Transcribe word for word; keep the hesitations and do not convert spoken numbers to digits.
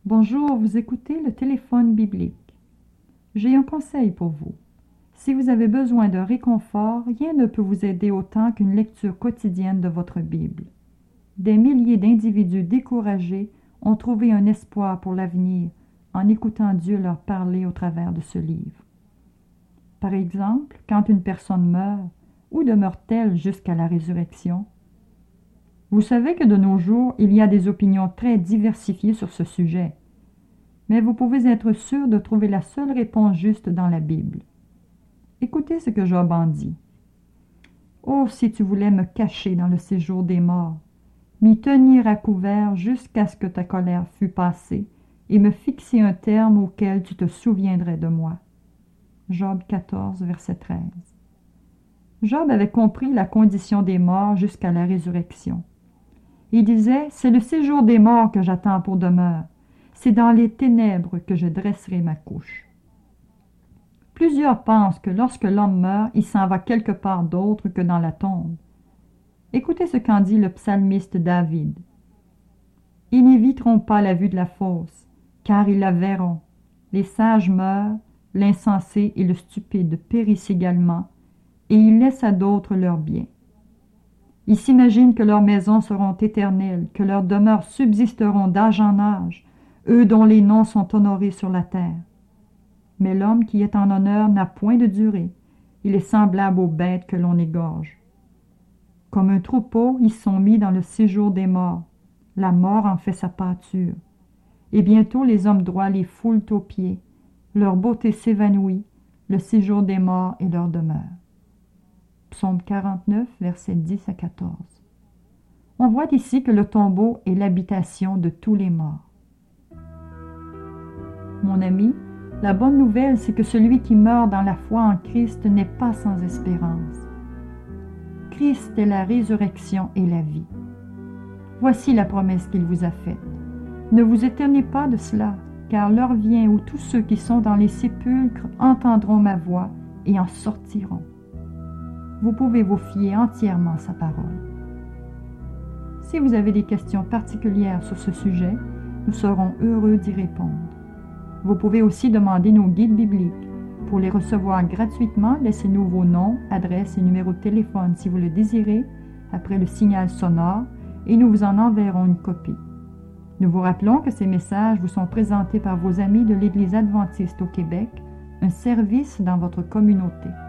Bonjour, vous écoutez le téléphone biblique. J'ai un conseil pour vous. Si vous avez besoin de réconfort, rien ne peut vous aider autant qu'une lecture quotidienne de votre Bible. Des milliers d'individus découragés ont trouvé un espoir pour l'avenir en écoutant Dieu leur parler au travers de ce livre. Par exemple, quand une personne meurt, où demeure-t-elle jusqu'à la résurrection? Vous savez que de nos jours, il y a des opinions très diversifiées sur ce sujet. Mais vous pouvez être sûr de trouver la seule réponse juste dans la Bible. Écoutez ce que Job en dit. « Oh, si tu voulais me cacher dans le séjour des morts, m'y tenir à couvert jusqu'à ce que ta colère fût passée, et me fixer un terme auquel tu te souviendrais de moi. » Job quatorze, verset treize. Job avait compris la condition des morts jusqu'à la résurrection. Il disait « C'est le séjour des morts que j'attends pour demeure. C'est dans les ténèbres que je dresserai ma couche. » Plusieurs pensent que lorsque l'homme meurt, il s'en va quelque part d'autre que dans la tombe. Écoutez ce qu'en dit le psalmiste David. « Ils n'éviteront pas la vue de la fosse, car ils la verront. Les sages meurent, l'insensé et le stupide périssent également, et ils laissent à d'autres leurs biens. Ils s'imaginent que leurs maisons seront éternelles, que leurs demeures subsisteront d'âge en âge, eux dont les noms sont honorés sur la terre. Mais l'homme qui est en honneur n'a point de durée. Il est semblable aux bêtes que l'on égorge. Comme un troupeau, ils sont mis dans le séjour des morts. La mort en fait sa pâture. Et bientôt les hommes droits les foulent aux pieds. Leur beauté s'évanouit. Le séjour des morts est leur demeure. » Psaume quarante-neuf, versets dix à quatorze. On voit ici que le tombeau est l'habitation de tous les morts. Mon ami, la bonne nouvelle, c'est que celui qui meurt dans la foi en Christ n'est pas sans espérance. Christ est la résurrection et la vie. Voici la promesse qu'il vous a faite. Ne vous étonnez pas de cela, car l'heure vient où tous ceux qui sont dans les sépulcres entendront ma voix et en sortiront. Vous pouvez vous fier entièrement à sa parole. Si vous avez des questions particulières sur ce sujet, nous serons heureux d'y répondre. Vous pouvez aussi demander nos guides bibliques. Pour les recevoir gratuitement, laissez-nous vos noms, adresses et numéros de téléphone si vous le désirez, après le signal sonore, et nous vous en enverrons une copie. Nous vous rappelons que ces messages vous sont présentés par vos amis de l'Église adventiste au Québec, un service dans votre communauté.